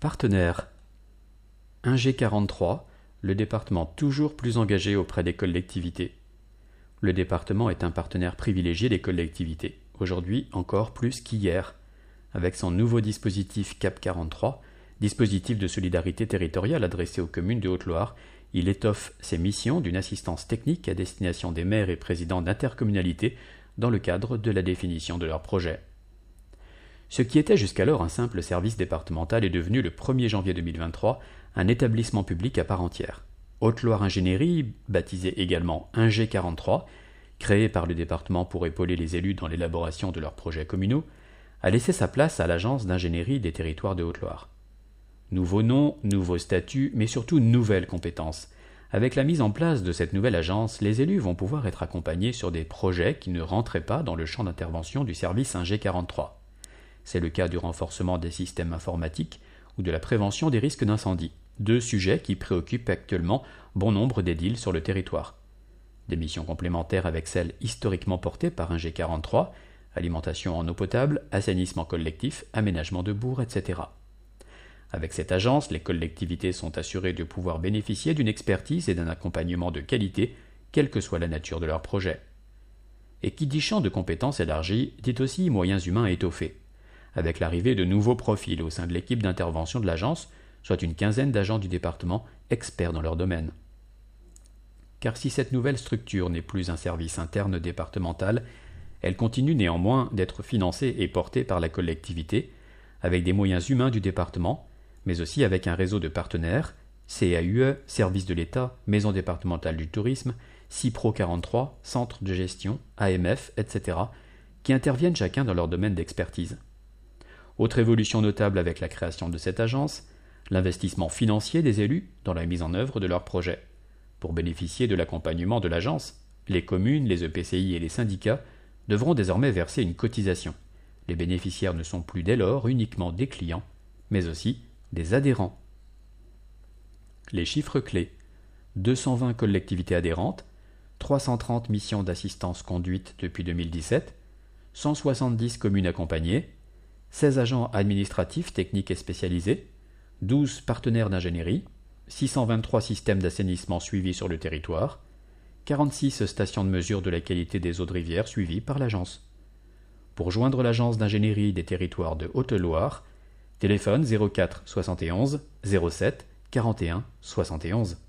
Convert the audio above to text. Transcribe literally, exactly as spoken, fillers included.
Partenaires. un G quarante-trois, le département toujours plus engagé auprès des collectivités. Le département est un partenaire privilégié des collectivités, aujourd'hui encore plus qu'hier. Avec son nouveau dispositif C A P quarante-trois, dispositif de solidarité territoriale adressé aux communes de Haute-Loire, il étoffe ses missions d'une assistance technique à destination des maires et présidents d'intercommunalités dans le cadre de la définition de leurs projets. Ce qui était jusqu'alors un simple service départemental est devenu le premier janvier deux mille vingt-trois un établissement public à part entière. Haute-Loire Ingénierie, baptisé également un G quarante-trois, créé par le département pour épauler les élus dans l'élaboration de leurs projets communaux, a laissé sa place à l'Agence d'ingénierie des territoires de Haute-Loire. Nouveau nom, nouveau statut, mais surtout nouvelles compétences. Avec la mise en place de cette nouvelle agence, les élus vont pouvoir être accompagnés sur des projets qui ne rentraient pas dans le champ d'intervention du service un G quarante-trois. C'est le cas du renforcement des systèmes informatiques ou de la prévention des risques d'incendie, deux sujets qui préoccupent actuellement bon nombre d'édiles sur le territoire. Des missions complémentaires avec celles historiquement portées par un G quarante-trois, alimentation en eau potable, assainissement collectif, aménagement de bourgs, et cetera. Avec cette agence, les collectivités sont assurées de pouvoir bénéficier d'une expertise et d'un accompagnement de qualité, quelle que soit la nature de leur projet. Et qui dit champ de compétences élargi, dit aussi moyens humains étoffés, avec l'arrivée de nouveaux profils au sein de l'équipe d'intervention de l'agence, soit une quinzaine d'agents du département experts dans leur domaine. Car si cette nouvelle structure n'est plus un service interne départemental, elle continue néanmoins d'être financée et portée par la collectivité, avec des moyens humains du département, mais aussi avec un réseau de partenaires, C A U E, Service de l'État, Maison départementale du tourisme, CIPRO quarante-trois, Centre de gestion, A M F, et cetera, qui interviennent chacun dans leur domaine d'expertise. Autre évolution notable avec la création de cette agence, l'investissement financier des élus dans la mise en œuvre de leurs projets. Pour bénéficier de l'accompagnement de l'agence, les communes, les E P C I et les syndicats devront désormais verser une cotisation. Les bénéficiaires ne sont plus dès lors uniquement des clients, mais aussi des adhérents. Les chiffres clés. deux cent vingt collectivités adhérentes, trois cent trente missions d'assistance conduites depuis deux mille dix-sept, cent soixante-dix communes accompagnées, seize agents administratifs, techniques et spécialisés, douze partenaires d'ingénierie, six cent vingt-trois systèmes d'assainissement suivis sur le territoire, quarante-six stations de mesure de la qualité des eaux de rivière suivies par l'agence. Pour joindre l'agence d'ingénierie des territoires de Haute-Loire, téléphone zéro quatre soixante et onze zéro sept quarante et un soixante et onze.